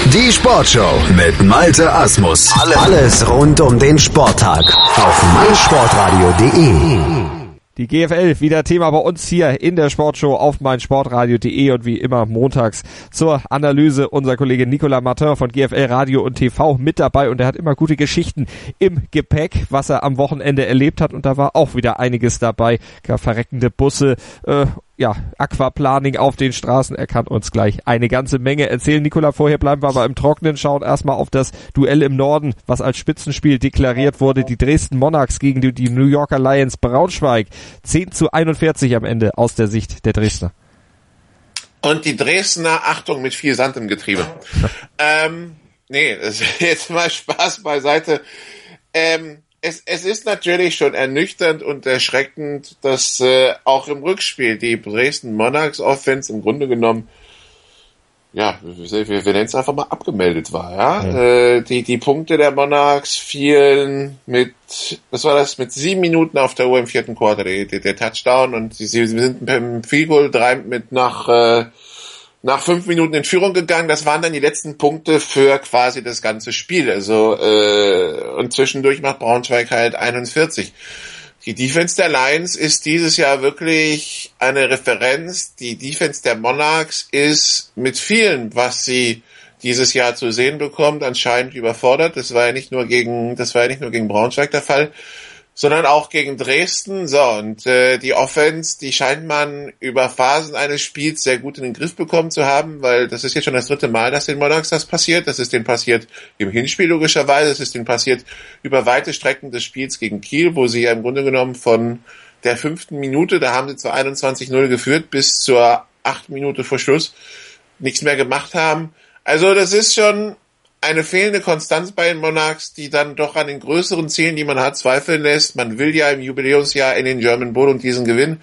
Die Sportshow mit Malte Asmus. Alles rund um den Sporttag auf meinsportradio.de. Die GFL wieder Thema bei uns hier in der Sportshow auf meinsportradio.de und wie immer montags zur Analyse unser Kollege Nicolas Martin von GFL Radio und TV mit dabei und er hat immer gute Geschichten im Gepäck, was er am Wochenende erlebt hat und da war auch wieder einiges dabei, verreckende Busse, Aquaplaning auf den Straßen. Er kann uns gleich eine ganze Menge erzählen. Nicola, vorher bleiben wir aber im Trockenen, schauen erstmal auf das Duell im Norden, was als Spitzenspiel deklariert wurde. Die Dresden Monarchs gegen die New Yorker Lions Braunschweig. 10:41 am Ende aus der Sicht der Dresdner. Und die Dresdner, Achtung, mit viel Sand im Getriebe. Das ist jetzt mal Spaß beiseite. Es ist natürlich schon ernüchternd und erschreckend, dass auch im Rückspiel die Dresden Monarchs Offense im Grunde genommen, wir nennen es einfach mal abgemeldet war. Ja? Die Punkte der Monarchs fielen mit 7 Minuten auf der Uhr im vierten Quarter, der Touchdown und sie sind beim Field Goal nach 5 Minuten in Führung gegangen. Das waren dann die letzten Punkte für quasi das ganze Spiel. Und zwischendurch macht Braunschweig halt 41. Die Defense der Lions ist dieses Jahr wirklich eine Referenz. Die Defense der Monarchs ist mit vielen, was sie dieses Jahr zu sehen bekommt, anscheinend überfordert. Das war ja nicht nur gegen Braunschweig der Fall, sondern auch gegen Dresden. So, und die Offense, die scheint man über Phasen eines Spiels sehr gut in den Griff bekommen zu haben, weil das ist jetzt schon das 3. Mal, dass den Monarchs das passiert. Das ist denen passiert im Hinspiel logischerweise, das ist denen passiert über weite Strecken des Spiels gegen Kiel, wo sie ja im Grunde genommen von der 5. Minute, da haben sie zu 21:0 geführt, bis zur 8. Minute vor Schluss nichts mehr gemacht haben. Also das ist schon eine fehlende Konstanz bei den Monarchs, die dann doch an den größeren Zielen, die man hat, zweifeln lässt. Man will ja im Jubiläumsjahr in den German Bowl und diesen Gewinn.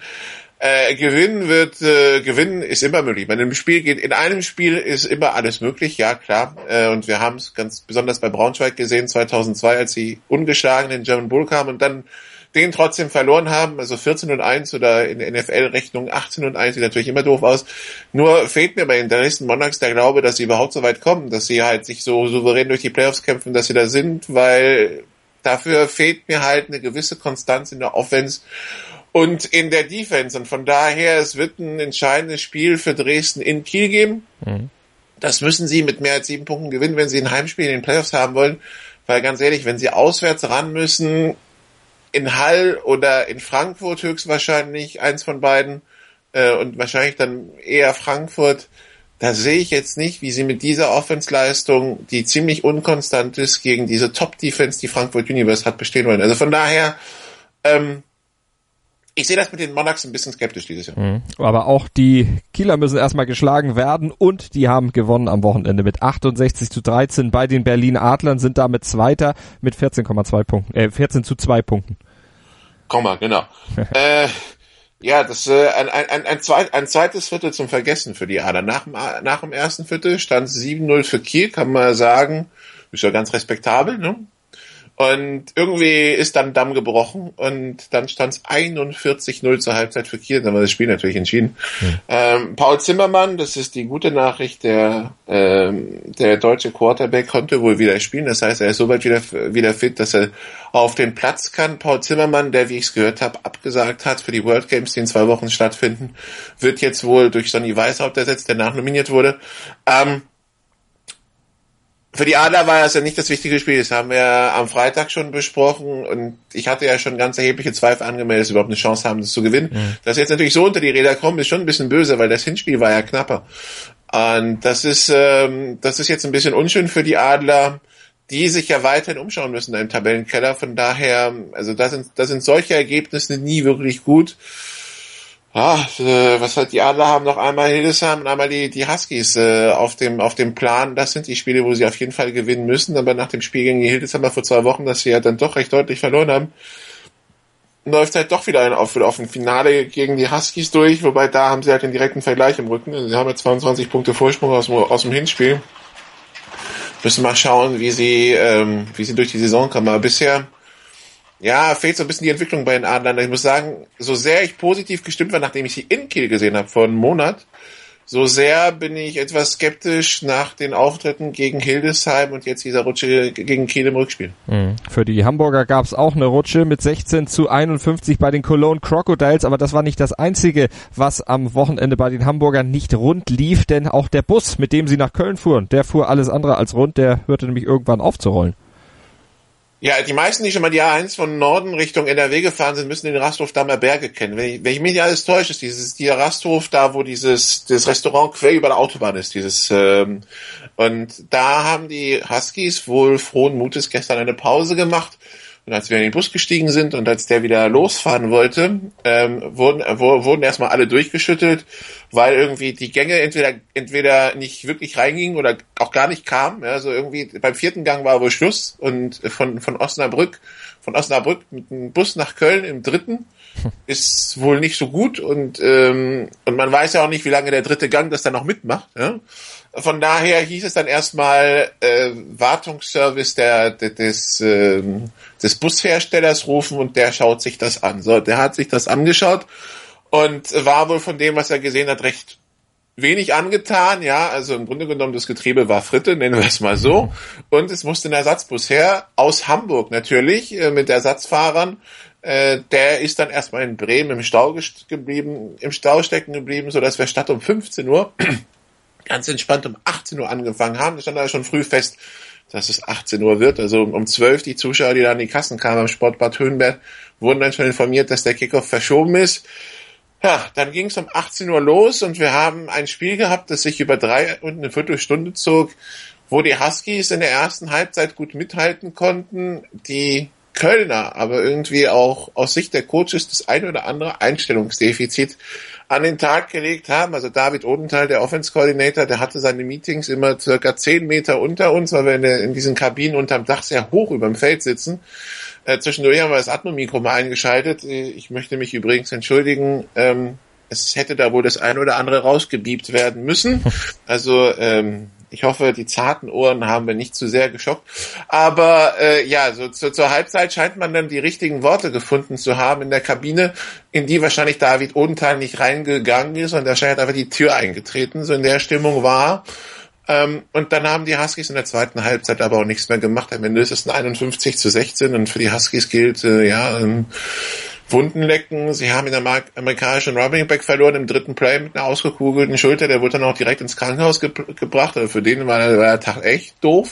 Gewinnen ist immer möglich. In einem Spiel ist immer alles möglich, ja klar. Und wir haben es ganz besonders bei Braunschweig gesehen, 2002, als sie ungeschlagen in den German Bowl kamen und dann den trotzdem verloren haben, also 14:1 oder in der NFL-Rechnung 18:1, sieht natürlich immer doof aus. Nur fehlt mir bei den Dresden Monarchs der Glaube, dass sie überhaupt so weit kommen, dass sie halt sich so souverän durch die Playoffs kämpfen, dass sie da sind, weil dafür fehlt mir halt eine gewisse Konstanz in der Offense und in der Defense. Und von daher, es wird ein entscheidendes Spiel für Dresden in Kiel geben. Mhm. Das müssen sie mit mehr als 7 Punkten gewinnen, wenn sie ein Heimspiel in den Playoffs haben wollen, weil ganz ehrlich, wenn sie auswärts ran müssen, in Hall oder in Frankfurt höchstwahrscheinlich, eins von beiden, und wahrscheinlich dann eher Frankfurt, da sehe ich jetzt nicht, wie sie mit dieser Offensleistung, die ziemlich unkonstant ist, gegen diese Top-Defense, die Frankfurt Universe hat, bestehen wollen. Also von daher, ich sehe das mit den Monarchs ein bisschen skeptisch dieses Jahr. Aber auch die Kieler müssen erstmal geschlagen werden und die haben gewonnen am Wochenende mit 68:13 bei den Berlin Adlern, sind damit Zweiter mit 14,2 Punkten, 14:2 Punkten. Genau. Ein zweites Viertel zum Vergessen für die Adler. Nach dem ersten Viertel stand 7:0 für Kiel, kann man sagen, ist ja ganz respektabel, ne? Und irgendwie ist dann Damm gebrochen und dann stand es 41:0 zur Halbzeit für Kiel. Dann war das Spiel natürlich entschieden. Paul Zimmermann, das ist die gute Nachricht, der deutsche Quarterback konnte wohl wieder spielen. Das heißt, er ist soweit wieder fit, dass er auf den Platz kann. Paul Zimmermann, der, wie ich es gehört habe, abgesagt hat für die World Games, die in 2 Wochen stattfinden, wird jetzt wohl durch Sonny Weishaupt ersetzt, der nachnominiert wurde. Für die Adler war es ja nicht das wichtige Spiel, das haben wir am Freitag schon besprochen und ich hatte ja schon ganz erhebliche Zweifel angemeldet, dass sie überhaupt eine Chance haben, das zu gewinnen. Dass jetzt natürlich so unter die Räder kommen, ist schon ein bisschen böse, weil das Hinspiel war ja knapper. Und das ist jetzt ein bisschen unschön für die Adler, die sich ja weiterhin umschauen müssen im Tabellenkeller. Von daher, also da sind solche Ergebnisse nie wirklich gut. Die Adler haben noch einmal Hildesheim und einmal die Huskies auf dem Plan. Das sind die Spiele, wo sie auf jeden Fall gewinnen müssen. Aber nach dem Spiel gegen die Hildesheimer vor 2 Wochen, das sie ja dann doch recht deutlich verloren haben, läuft halt doch wieder auf ein Finale gegen die Huskies durch. Wobei da haben sie halt den direkten Vergleich im Rücken. Also sie haben ja 22 Punkte Vorsprung aus dem Hinspiel. Müssen mal schauen, wie sie durch die Saison kommen. Aber bisher fehlt so ein bisschen die Entwicklung bei den Adlern. Ich muss sagen, so sehr ich positiv gestimmt war, nachdem ich sie in Kiel gesehen habe vor einem Monat, So sehr bin ich etwas skeptisch nach den Auftritten gegen Hildesheim und jetzt dieser Rutsche gegen Kiel im Rückspiel. Für die Hamburger gab es auch eine Rutsche mit 16:51 bei den Cologne Crocodiles, aber das war nicht das Einzige, was am Wochenende bei den Hamburgern nicht rund lief, denn auch der Bus, mit dem sie nach Köln fuhren, der fuhr alles andere als rund, der hörte nämlich irgendwann aufzurollen. Ja, die meisten, die schon mal die A1 von Norden Richtung NRW gefahren sind, müssen den Rasthof-Damer Berge kennen. Wenn ich mich nicht alles täusche, ist dieser Rasthof da, wo das Restaurant quer über der Autobahn ist, und da haben die Huskies wohl frohen Mutes gestern eine Pause gemacht. Und als wir in den Bus gestiegen sind und als der wieder losfahren wollte, wurden erstmal alle durchgeschüttelt, weil irgendwie die Gänge entweder nicht wirklich reingingen oder auch gar nicht kamen. Ja, also irgendwie beim 4. Gang war wohl Schluss und von Osnabrück mit dem Bus nach Köln im 3. ist wohl nicht so gut und man weiß ja auch nicht, wie lange der 3. Gang das dann noch mitmacht. Ja? Von daher hieß es dann erstmal Wartungsservice des Busherstellers rufen und der schaut sich das an. So, der hat sich das angeschaut und war wohl von dem, was er gesehen hat, recht wenig angetan. Ja, also im Grunde genommen das Getriebe war Fritte, nennen wir es mal so. Und es musste ein Ersatzbus her, aus Hamburg natürlich, mit Ersatzfahrern. Der ist dann erstmal in Bremen im Stau stecken geblieben, sodass wir statt um 15 Uhr ganz entspannt um 18 Uhr angefangen haben. Das stand da schon früh fest, dass es 18 Uhr wird. Also um 12 die Zuschauer, die da an die Kassen kamen am Sportbad Höhenberg, wurden dann schon informiert, dass der Kickoff verschoben ist. Ja, dann ging es um 18 Uhr los und wir haben ein Spiel gehabt, das sich über 3 und eine Viertelstunde zog, wo die Huskies in der ersten Halbzeit gut mithalten konnten, die Kölner aber irgendwie auch aus Sicht der Coaches das ein oder andere Einstellungsdefizit an den Tag gelegt haben. Also David Odenthal, der Offense Coordinator, der hatte seine Meetings immer circa 10 Meter unter uns, weil wir in diesen Kabinen unterm Dach sehr hoch über dem Feld sitzen. Zwischendurch haben wir das Atmo-Mikro mal eingeschaltet. Ich möchte mich übrigens entschuldigen. Es hätte da wohl das ein oder andere rausgebiebt werden müssen. Also ich hoffe, die zarten Ohren haben wir nicht zu sehr geschockt. Aber zur Halbzeit scheint man dann die richtigen Worte gefunden zu haben in der Kabine, in die wahrscheinlich David Odenthal nicht reingegangen ist und wahrscheinlich hat einfach die Tür eingetreten, so in der Stimmung war. Und dann haben die Huskies in der zweiten Halbzeit aber auch nichts mehr gemacht. Am Ende ist es ein 51:16 und für die Huskies gilt, Wunden lecken. Sie haben den amerikanischen Running Back verloren im 3. Play mit einer ausgekugelten Schulter. Der wurde dann auch direkt ins Krankenhaus gebracht. Also für den war der Tag echt doof.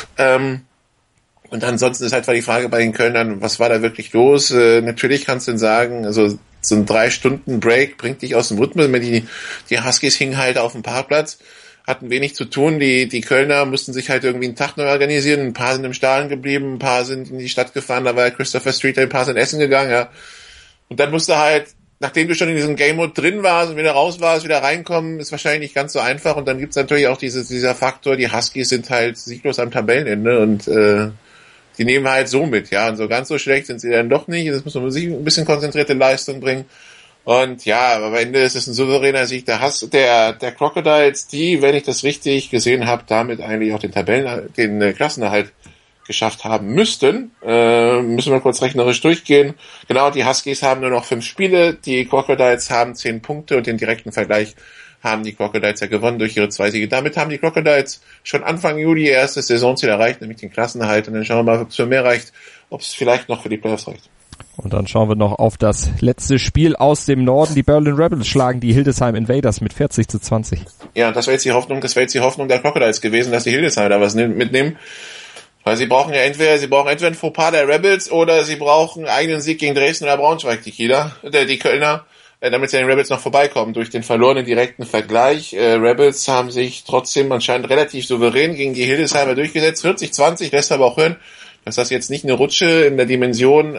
Und ansonsten ist halt die Frage bei den Kölnern, was war da wirklich los? Natürlich kannst du sagen, also so ein 3-Stunden-Break bringt dich aus dem Rhythmus. Die Huskies hingen halt auf dem Parkplatz, hatten wenig zu tun. Die Kölner mussten sich halt irgendwie einen Tag neu organisieren. Ein paar sind im Stadion geblieben, ein paar sind in die Stadt gefahren, da war Christopher Street, ein paar sind essen gegangen, ja. Und dann musst du halt, nachdem du schon in diesem Game-Mode drin warst und wieder raus warst, wieder reinkommen, ist wahrscheinlich nicht ganz so einfach. Und dann gibt's natürlich auch dieser Faktor, die Huskies sind halt sieglos am Tabellenende und die nehmen halt so mit, ja. Und so ganz so schlecht sind sie dann doch nicht. Jetzt muss man sich ein bisschen konzentrierte Leistung bringen. Und ja, aber am Ende ist es ein souveräner Sieg der Crocodiles, die, wenn ich das richtig gesehen habe, damit eigentlich auch den Klassenerhalt geschafft haben müssten. Müssen wir kurz rechnerisch durchgehen. Genau, die Huskies haben nur noch 5 Spiele, die Crocodiles haben 10 Punkte und den direkten Vergleich haben die Crocodiles ja gewonnen durch ihre 2 Siege. Damit haben die Crocodiles schon Anfang Juli ihr erstes Saisonziel erreicht, nämlich den Klassenerhalt. Und dann schauen wir mal, ob es für mehr reicht, ob es vielleicht noch für die Playoffs reicht. Und dann schauen wir noch auf das letzte Spiel aus dem Norden. Die Berlin Rebels schlagen die Hildesheim Invaders mit 40:20. Ja, das wäre jetzt die Hoffnung der Crocodiles gewesen, dass die Hildesheim da was mitnehmen. Weil sie brauchen entweder ein Fauxpas der Rebels oder sie brauchen einen eigenen Sieg gegen Dresden oder Braunschweig, die Kölner, damit sie an den Rebels noch vorbeikommen durch den verlorenen direkten Vergleich. Rebels haben sich trotzdem anscheinend relativ souverän gegen die Hildesheimer durchgesetzt. 40:20 lässt aber auch hören, dass das jetzt nicht eine Rutsche in der Dimension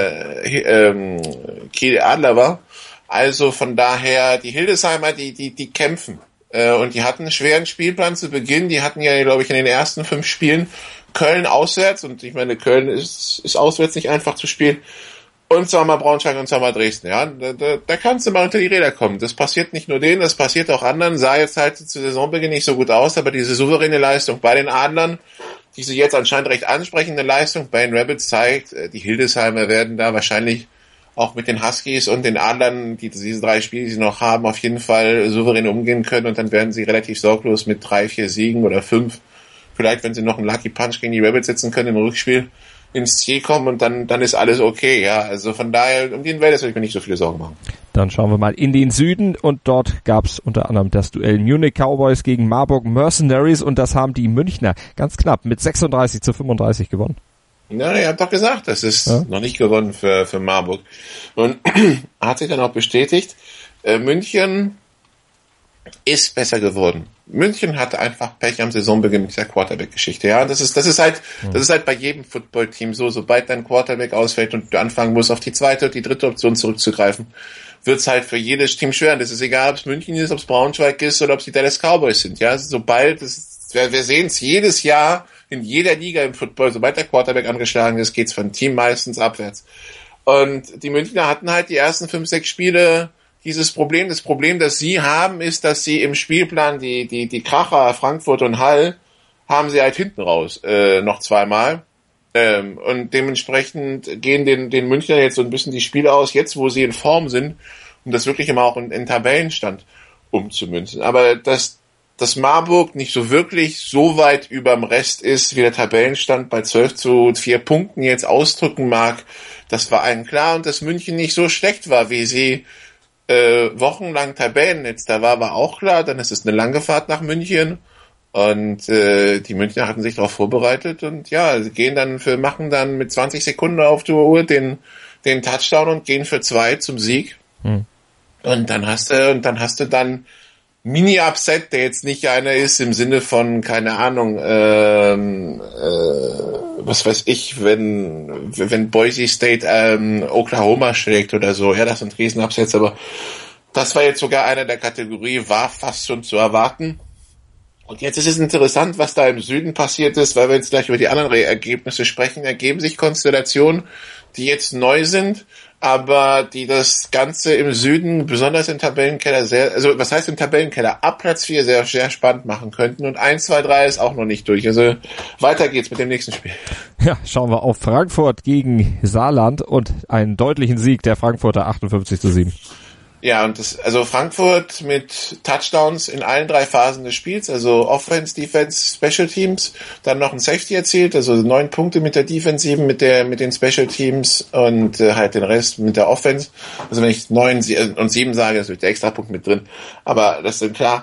Kiel Adler war. Also von daher, die Hildesheimer, die kämpfen. Und die hatten einen schweren Spielplan zu Beginn. Die hatten ja, glaube ich, in den ersten 5 Spielen Köln auswärts. Und ich meine, Köln ist auswärts nicht einfach zu spielen. Und zweimal Braunschweig und zweimal Dresden. Ja, da kannst du mal unter die Räder kommen. Das passiert nicht nur denen, das passiert auch anderen. Sah jetzt halt zu Saisonbeginn nicht so gut aus, aber diese souveräne Leistung bei den Adlern, diese jetzt anscheinend recht ansprechende Leistung bei den Rebels zeigt, die Hildesheimer werden da wahrscheinlich auch mit den Huskies und den Adlern, diese 3 Spiele, die sie noch haben, auf jeden Fall souverän umgehen können und dann werden sie relativ sorglos mit 3, 4 Siegen oder 5, vielleicht wenn sie noch einen Lucky Punch gegen die Rabbits setzen können im Rückspiel, ins Ziel kommen und dann ist alles okay, ja. Also von daher, um den Welt soll ich mir nicht so viele Sorgen machen. Dann schauen wir mal in den Süden und dort gab's unter anderem das Duell Munich Cowboys gegen Marburg Mercenaries und das haben die Münchner ganz knapp mit 36-35 gewonnen. Ja, ihr habt doch gesagt, das ist noch nicht gewonnen für Marburg. Und hat sich dann auch bestätigt, München ist besser geworden. München hatte einfach Pech am Saisonbeginn mit dieser Quarterback-Geschichte. Ja, das ist halt bei jedem Footballteam so. Sobald dein Quarterback ausfällt und du anfangen musst, auf die zweite und die dritte Option zurückzugreifen, wird's halt für jedes Team schwer. Und das ist egal, ob es München ist, ob es Braunschweig ist oder ob es die Dallas Cowboys sind. Ja, wir sehen es jedes Jahr in jeder Liga im Football. Sobald der Quarterback angeschlagen ist, geht's von Team meistens abwärts. Und die Münchner hatten halt die ersten 5, 6 Spiele dieses Problem. Das Problem, das sie haben, ist, dass sie im Spielplan die Kracher Frankfurt und Hall haben sie halt hinten raus noch zweimal. Und dementsprechend gehen den Münchnern jetzt so ein bisschen die Spiele aus, jetzt wo sie in Form sind, um das wirklich immer auch in Tabellenstand umzumünzen. Aber dass Marburg nicht so wirklich so weit überm Rest ist, wie der Tabellenstand bei 12-4 Punkten jetzt ausdrücken mag, das war allen klar. Und dass München nicht so schlecht war, wie sie wochenlang Tabellenletzter war auch klar. Dann ist es eine lange Fahrt nach München und die Münchner hatten sich darauf vorbereitet und ja, sie machen dann mit 20 Sekunden auf der Uhr den Touchdown und gehen für 2 zum Sieg. Und dann hast du dann Mini-Upset, der jetzt nicht einer ist im Sinne von, keine Ahnung, was weiß ich, wenn Boise State Oklahoma schlägt oder so, ja, das sind Riesen-Upsets, aber das war jetzt sogar einer der Kategorie, war fast schon zu erwarten. Und jetzt ist es interessant, was da im Süden passiert ist, weil wir jetzt gleich über die anderen Ergebnisse sprechen, ergeben sich Konstellationen, die jetzt neu sind, aber die das Ganze im Süden, besonders im Tabellenkeller was heißt im Tabellenkeller? Ab Platz 4 sehr, sehr spannend machen könnten und 1, 2, 3 ist auch noch nicht durch. Also weiter geht's mit dem nächsten Spiel. Ja, schauen wir auf Frankfurt gegen Saarland und einen deutlichen Sieg der Frankfurter 58-7. Ja, und also Frankfurt mit Touchdowns in allen 3 Phasen des Spiels, also Offense, Defense, Special Teams, dann noch ein Safety erzielt, also 9 Punkte mit der Defensive, mit den Special Teams und halt den Rest mit der Offense. Also wenn ich 9 und 7 sage, ist der Extrapunkt mit drin, aber das ist klar.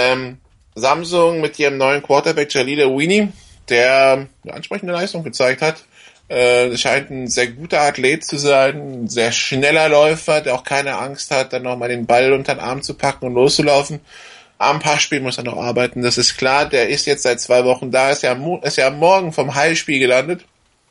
Samsung mit ihrem neuen Quarterback Jalil Winnie, der eine ansprechende Leistung gezeigt hat. Scheint ein sehr guter Athlet zu sein, ein sehr schneller Läufer, der auch keine Angst hat, dann nochmal den Ball unter den Arm zu packen und loszulaufen. Am Passspiel muss er noch arbeiten, das ist klar. Der ist jetzt seit 2 Wochen da, ist ja am Morgen vom Heilspiel gelandet.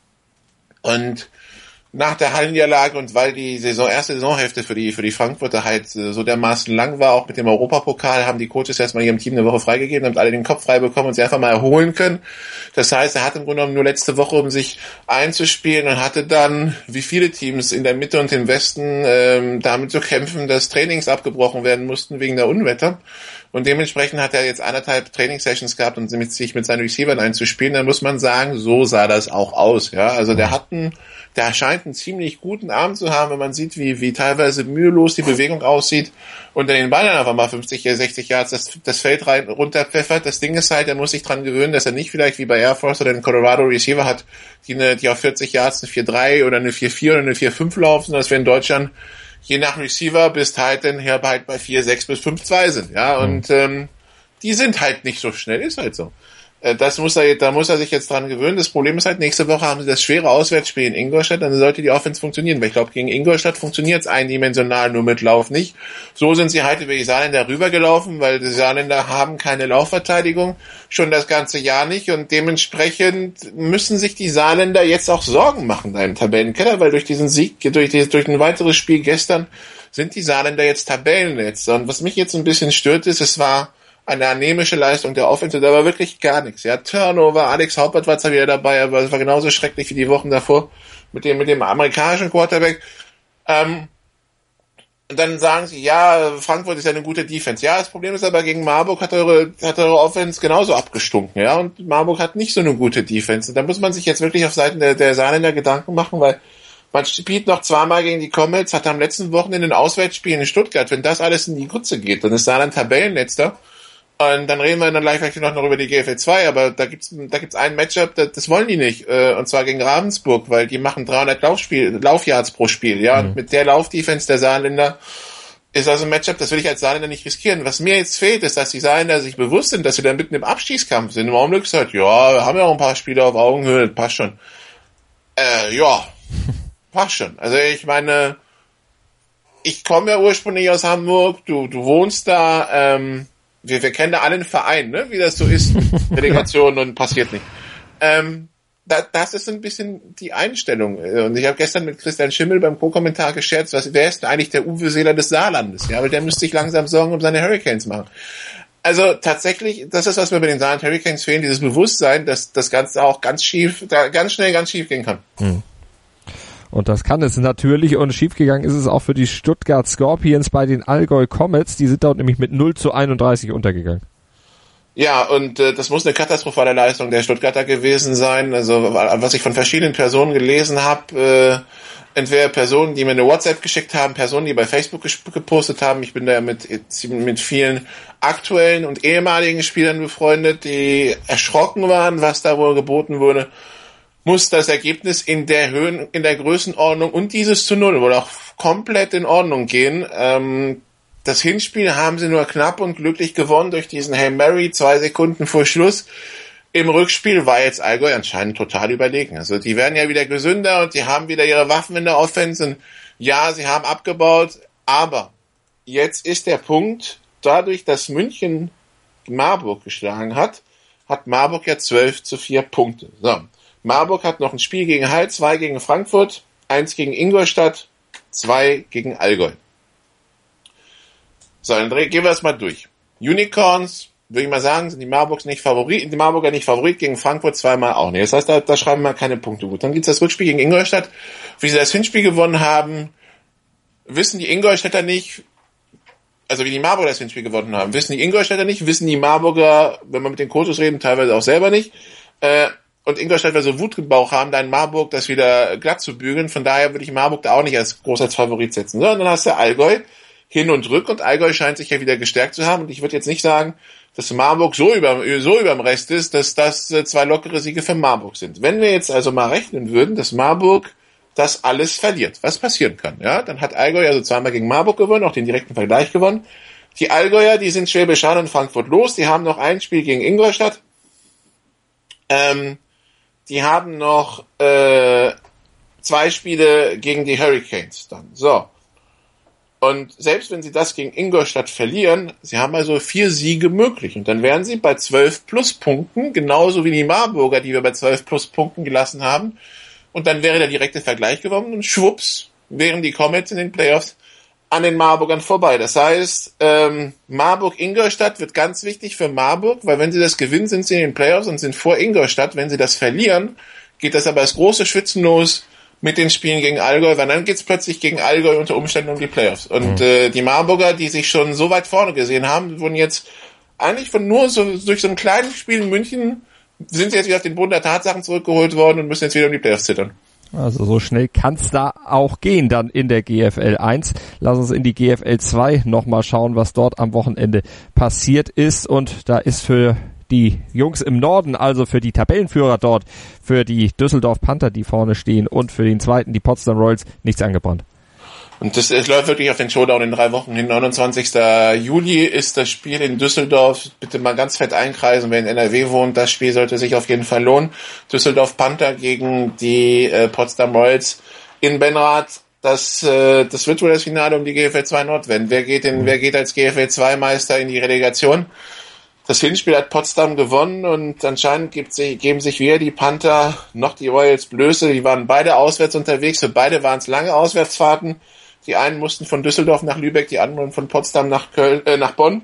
Und nach der Hallenniederlage und weil die erste Saisonhälfte für die Frankfurter halt so dermaßen lang war, auch mit dem Europapokal, haben die Coaches erstmal ihrem Team eine Woche freigegeben, damit alle den Kopf frei bekommen und sie einfach mal erholen können. Das heißt, er hat im Grunde genommen nur letzte Woche, um sich einzuspielen und hatte dann, wie viele Teams in der Mitte und im Westen, damit zu kämpfen, dass Trainings abgebrochen werden mussten wegen der Unwetter. Und dementsprechend hat er jetzt 1,5 Trainingssessions gehabt, um sich mit seinen Receivern einzuspielen. Da muss man sagen, so sah das auch aus. Ja, also der scheint einen ziemlich guten Arm zu haben, wenn man sieht, wie teilweise mühelos die Bewegung aussieht und den Ball dann einfach mal 50, 60 Yards das Feld runterpfeffert. Das Ding ist halt, er muss sich dran gewöhnen, dass er nicht vielleicht wie bei Air Force oder den Colorado Receiver hat, die auf 40 Yards eine 4-3 oder eine 4-4 oder eine 4-5 laufen, sondern dass wir in Deutschland je nach Receiver bis Titan her halt bei 4-6 bis 5-2 sind. Ja, und die sind halt nicht so schnell, ist halt so. Da muss er sich jetzt dran gewöhnen. Das Problem ist halt, nächste Woche haben sie das schwere Auswärtsspiel in Ingolstadt, dann sollte die Offense funktionieren, weil ich glaube, gegen Ingolstadt funktioniert es eindimensional nur mit Lauf nicht. So sind sie halt über die Saarländer rübergelaufen, weil die Saarländer haben keine Laufverteidigung, schon das ganze Jahr nicht und dementsprechend müssen sich die Saarländer jetzt auch Sorgen machen da im Tabellenkeller, weil durch diesen Sieg, durch ein weiteres Spiel gestern sind die Saarländer jetzt Tabellenletzter. Und was mich jetzt ein bisschen stört ist, es war eine anämische Leistung der Offense, da war wirklich gar nichts. Ja, Turnover, Alex Haupert war zwar wieder dabei, aber es war genauso schrecklich wie die Wochen davor mit dem amerikanischen Quarterback. Und dann sagen sie, ja, Frankfurt ist ja eine gute Defense. Ja, das Problem ist aber, gegen Marburg hat eure Offense genauso abgestunken, ja, und Marburg hat nicht so eine gute Defense. Und da muss man sich jetzt wirklich auf Seiten der Saarländer Gedanken machen, weil Man spielt noch zweimal gegen die Comets, hat am letzten Wochenende ein Auswärtsspiel in Stuttgart. Wenn das alles in die Grütze geht, dann ist Saarland Tabellenletzter. Und dann reden wir dann gleich noch über die GFL 2, aber da gibt's ein Matchup, das wollen die nicht, und zwar gegen Ravensburg, weil die machen 300 Laufyards pro Spiel, ja, und mit der Laufdefense der Saarländer ist also ein Matchup, das will ich als Saarländer nicht riskieren. Was mir jetzt fehlt, ist, dass die Saarländer sich bewusst sind, dass sie da mitten im Abstiegskampf sind. Im Augenblick gesagt, ja, wir haben ja auch ein paar Spiele auf Augenhöhe, das passt schon. Ja, passt schon. Also ich meine, ich komme ja ursprünglich aus Hamburg, du wohnst da, wir kennen da alle einen Verein, ne? Wie das so ist, Delegationen und passiert nicht. Das ist ein bisschen die Einstellung. Und ich habe gestern mit Christian Schimmel beim Co-Kommentar gescherzt, wer ist denn eigentlich der Uwe Seeler des Saarlandes? Ja, weil der müsste sich langsam Sorgen um seine Hurricanes machen. Also tatsächlich, das ist, was mir bei den Saarland Hurricanes fehlen, dieses Bewusstsein, dass das Ganze auch ganz schnell ganz schief gehen kann. Und das kann es natürlich, und schiefgegangen ist es auch für die Stuttgart Scorpions bei den Allgäu Comets, die sind dort nämlich mit 0-31 untergegangen. Ja, und das muss eine katastrophale Leistung der Stuttgarter gewesen sein, also was ich von verschiedenen Personen gelesen habe, entweder Personen, die mir eine WhatsApp geschickt haben, Personen, die bei Facebook gepostet haben, ich bin da mit vielen aktuellen und ehemaligen Spielern befreundet, die erschrocken waren, was da wohl geboten wurde, muss das Ergebnis in der Größenordnung und dieses zu 0 wohl auch komplett in Ordnung gehen. Das Hinspiel haben sie nur knapp und glücklich gewonnen durch diesen Hail Mary 2 Sekunden vor Schluss. Im Rückspiel war jetzt Allgäu anscheinend total überlegen. Also die werden ja wieder gesünder und die haben wieder ihre Waffen in der Offense. Und ja, sie haben abgebaut, aber jetzt ist der Punkt, dadurch, dass München Marburg geschlagen hat Marburg ja 12-4 Punkte. So. Marburg hat noch ein Spiel gegen Halle, 2 gegen Frankfurt, 1 gegen Ingolstadt, 2 gegen Allgäu. So, dann gehen wir das mal durch. Unicorns, würde ich mal sagen, sind die Marburger nicht Favorit, gegen Frankfurt zweimal auch nicht. Das heißt, da schreiben wir keine Punkte gut. Dann gibt's das Rückspiel gegen Ingolstadt. Wie sie das Hinspiel gewonnen haben, wissen die Ingolstädter nicht, also wie die Marburger das Hinspiel gewonnen haben, wissen die Ingolstädter nicht, wissen die Marburger, wenn wir mit den Coaches reden, teilweise auch selber nicht. Und Ingolstadt will so Wut im Bauch haben, da in Marburg das wieder glatt zu bügeln. Von daher würde ich Marburg da auch nicht als Favorit setzen. Sondern dann hast du Allgäu hin und rück, und Allgäu scheint sich ja wieder gestärkt zu haben. Und ich würde jetzt nicht sagen, dass Marburg so überm Rest ist, dass das 2 lockere Siege für Marburg sind. Wenn wir jetzt also mal rechnen würden, dass Marburg das alles verliert, was passieren kann, ja, dann hat Allgäu also zweimal gegen Marburg gewonnen, auch den direkten Vergleich gewonnen. Die Allgäuer, die sind Schwäbisch Hall und Frankfurt los, die haben noch ein Spiel gegen Ingolstadt. Die haben noch 2 Spiele gegen die Hurricanes dann. So. Und selbst wenn sie das gegen Ingolstadt verlieren, sie haben also 4 Siege möglich. Und dann wären sie bei 12 Pluspunkten, genauso wie die Marburger, die wir bei 12 Pluspunkten gelassen haben. Und dann wäre der direkte Vergleich gewonnen und schwupps wären die Comets in den Playoffs an den Marburgern vorbei. Das heißt, Marburg-Ingolstadt wird ganz wichtig für Marburg, weil wenn sie das gewinnen, sind sie in den Playoffs und sind vor Ingolstadt. Wenn sie das verlieren, geht das aber als große Schwitzen los mit den Spielen gegen Allgäu, weil dann geht's plötzlich gegen Allgäu unter Umständen um die Playoffs. Und die Marburger, die sich schon so weit vorne gesehen haben, wurden jetzt eigentlich durch so ein kleines Spiel in München, sind sie jetzt wieder auf den Boden der Tatsachen zurückgeholt worden und müssen jetzt wieder um die Playoffs zittern. Also so schnell kann's da auch gehen dann in der GFL 1. Lass uns in die GFL 2 nochmal schauen, was dort am Wochenende passiert ist. Und da ist für die Jungs im Norden, also für die Tabellenführer dort, für die Düsseldorf Panther, die vorne stehen, und für den zweiten, die Potsdam Royals, nichts angebrannt. Und es läuft wirklich auf den Showdown in 3 Wochen hin. 29. Juli ist das Spiel in Düsseldorf. Bitte mal ganz fett einkreisen, wer in NRW wohnt. Das Spiel sollte sich auf jeden Fall lohnen. Düsseldorf Panther gegen die Potsdam Royals in Benrath. Das wird wohl das Finale um die GFL 2 Nord werden. Wer geht als GFL 2 Meister in die Relegation? Das Hinspiel hat Potsdam gewonnen und anscheinend geben sich weder die Panther noch die Royals Blöße. Die waren beide auswärts unterwegs. Für beide waren es lange Auswärtsfahrten. Die einen mussten von Düsseldorf nach Lübeck, die anderen von Potsdam nach Bonn.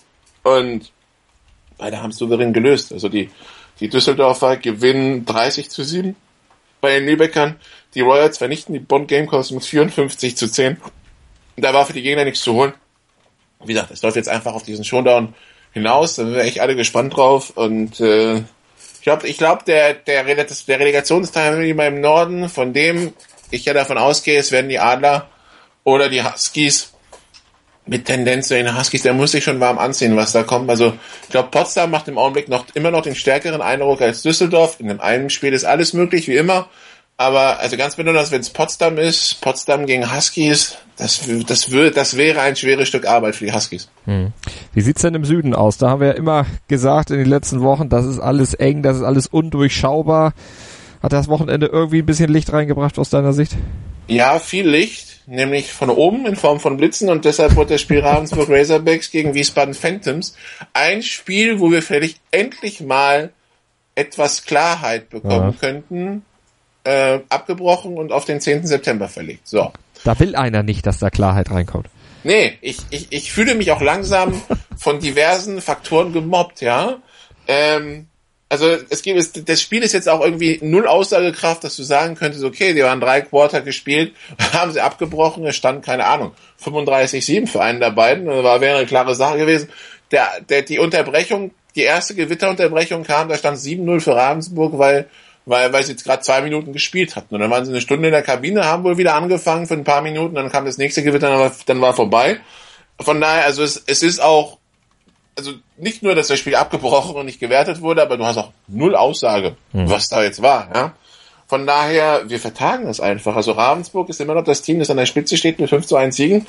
Und beide haben es souverän gelöst. Also die Düsseldorfer gewinnen 30-7 bei den Lübeckern. Die Royals vernichten die Bonn Gamecocks mit 54-10. Da war für die Gegner nichts zu holen. Wie gesagt, es läuft jetzt einfach auf diesen Showdown hinaus. Da sind wir echt alle gespannt drauf. Und ich glaube, der Relegationsteilnehmer im Norden, von dem ich ja davon ausgehe, es werden die Adler oder die Huskies mit Tendenz zu den Huskies, der muss sich schon warm anziehen, was da kommt. Also ich glaube, Potsdam macht im Augenblick immer noch den stärkeren Eindruck als Düsseldorf. In dem einen Spiel ist alles möglich, wie immer. Aber also ganz besonders, wenn es Potsdam ist, Potsdam gegen Huskies, das wäre ein schweres Stück Arbeit für die Huskies. Wie sieht's denn im Süden aus? Da haben wir ja immer gesagt in den letzten Wochen, das ist alles eng, das ist alles undurchschaubar. Hat das Wochenende irgendwie ein bisschen Licht reingebracht aus deiner Sicht? Ja, viel Licht. Nämlich von oben in Form von Blitzen, und deshalb wurde das Spiel Ravensburg Razorbacks gegen Wiesbaden Phantoms ein Spiel, wo wir vielleicht endlich mal etwas Klarheit bekommen könnten, abgebrochen und auf den 10. September verlegt. So. Da will einer nicht, dass da Klarheit reinkommt. Nee, ich fühle mich auch langsam von diversen Faktoren gemobbt, ja. Also das Spiel ist jetzt auch irgendwie null Aussagekraft, dass du sagen könntest, okay, die waren 3 Quarter gespielt, haben sie abgebrochen, es stand, keine Ahnung, 35-7 für einen der beiden, wäre eine klare Sache gewesen. Die Unterbrechung, die erste Gewitterunterbrechung kam, da stand 7-0 für Ravensburg, weil sie jetzt gerade 2 Minuten gespielt hatten. Und dann waren sie eine Stunde in der Kabine, haben wohl wieder angefangen für ein paar Minuten, dann kam das nächste Gewitter, dann war vorbei. Von daher, also es ist auch, also nicht nur, dass das Spiel abgebrochen und nicht gewertet wurde, aber du hast auch null Aussage, was da jetzt war, ja. Von daher, wir vertagen das einfach. Also Ravensburg ist immer noch das Team, das an der Spitze steht mit 5-1 Siegen.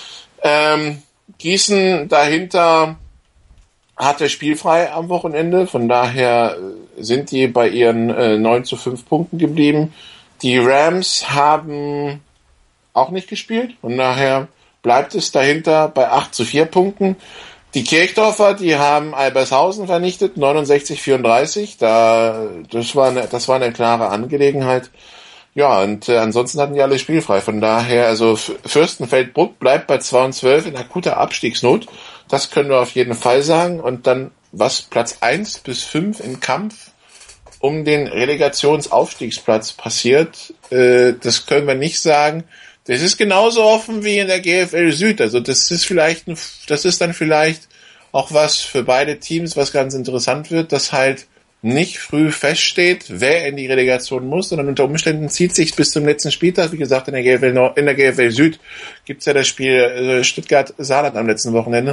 Gießen dahinter hatte spielfrei am Wochenende, von daher sind die bei ihren 9-5 Punkten geblieben. Die Rams haben auch nicht gespielt, von daher bleibt es dahinter bei 8-4 Punkten. Die Kirchdorfer, die haben Albershausen vernichtet, 69-34. Das war eine klare Angelegenheit. Ja, und ansonsten hatten die alle spielfrei. Von daher, also Fürstenfeldbruck bleibt bei 2-12 in akuter Abstiegsnot. Das können wir auf jeden Fall sagen. Und dann, was Platz 1 bis 5 im Kampf um den Relegationsaufstiegsplatz passiert, das können wir nicht sagen. Das ist genauso offen wie in der GFL Süd. Also das ist dann vielleicht auch was für beide Teams, was ganz interessant wird, dass halt nicht früh feststeht, wer in die Relegation muss, sondern unter Umständen zieht sich bis zum letzten Spieltag. Wie gesagt, in der GFL Süd gibt's ja das Spiel Stuttgart-Saarland am letzten Wochenende.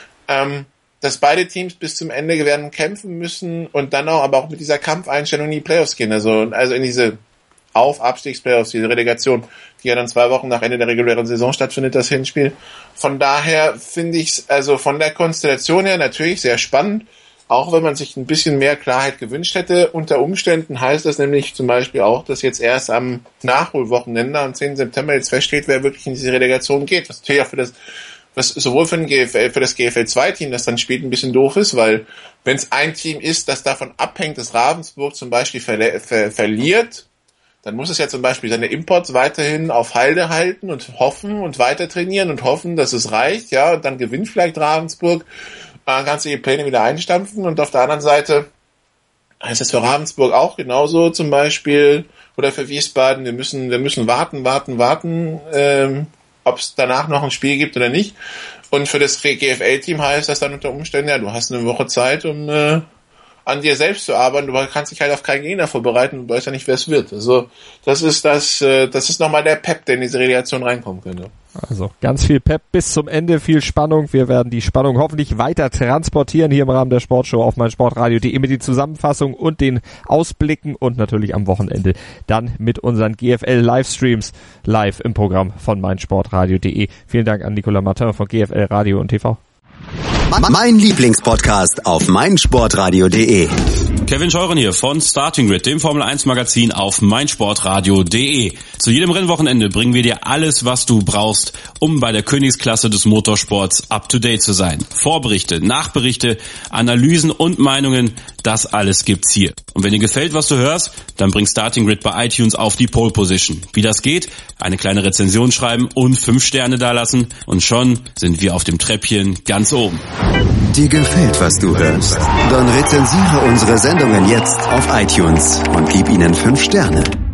Dass beide Teams bis zum Ende werden kämpfen müssen und dann aber auch mit dieser Kampfeinstellung in die Playoffs gehen. Also in diese Abstiegsplayoffs, diese Relegation, die ja dann 2 Wochen nach Ende der regulären Saison stattfindet, das Hinspiel. Von daher finde ich es also von der Konstellation her natürlich sehr spannend, auch wenn man sich ein bisschen mehr Klarheit gewünscht hätte. Unter Umständen heißt das nämlich zum Beispiel auch, dass jetzt erst am Nachholwochenende, am 10. September jetzt feststeht, wer wirklich in diese Relegation geht. Was natürlich auch was sowohl für das GFL-2-Team, das dann spielt, ein bisschen doof ist, weil wenn es ein Team ist, das davon abhängt, dass Ravensburg zum Beispiel verliert, dann muss es ja zum Beispiel seine Imports weiterhin auf Halde halten und hoffen und weiter trainieren und hoffen, dass es reicht, ja, und dann gewinnt vielleicht Ravensburg, dann kannst du die Pläne wieder einstampfen, und auf der anderen Seite heißt es für Ravensburg auch genauso zum Beispiel, oder für Wiesbaden, wir müssen warten, ob es danach noch ein Spiel gibt oder nicht. Und für das GFL-Team heißt das dann unter Umständen, ja, du hast eine Woche Zeit, um an dir selbst zu arbeiten, du kannst dich halt auf keinen Gegner vorbereiten, du weißt ja nicht, wer es wird. Also das ist nochmal der Pep, der in diese Relegation reinkommen könnte. Also ganz viel Pep bis zum Ende, viel Spannung. Wir werden die Spannung hoffentlich weiter transportieren hier im Rahmen der Sportshow auf meinsportradio.de mit den Zusammenfassungen und den Ausblicken und natürlich am Wochenende dann mit unseren GFL-Livestreams live im Programm von meinsportradio.de. Vielen Dank an Nicolas Martin von GFL Radio und TV. Mein Lieblingspodcast auf meinsportradio.de. Kevin Scheuren hier von Starting Grid, dem Formel 1 Magazin auf meinsportradio.de. Zu jedem Rennwochenende bringen wir dir alles, was du brauchst, um bei der Königsklasse des Motorsports up to date zu sein. Vorberichte, Nachberichte, Analysen und Meinungen, das alles gibt's hier. Und wenn dir gefällt, was du hörst, dann bring Starting Grid bei iTunes auf die Pole Position. Wie das geht? Eine kleine Rezension schreiben und 5 Sterne dalassen und schon sind wir auf dem Treppchen ganz oben. Dir gefällt, was du hörst? Dann rezensiere unsere Sendungen jetzt auf iTunes und gib ihnen 5 Sterne.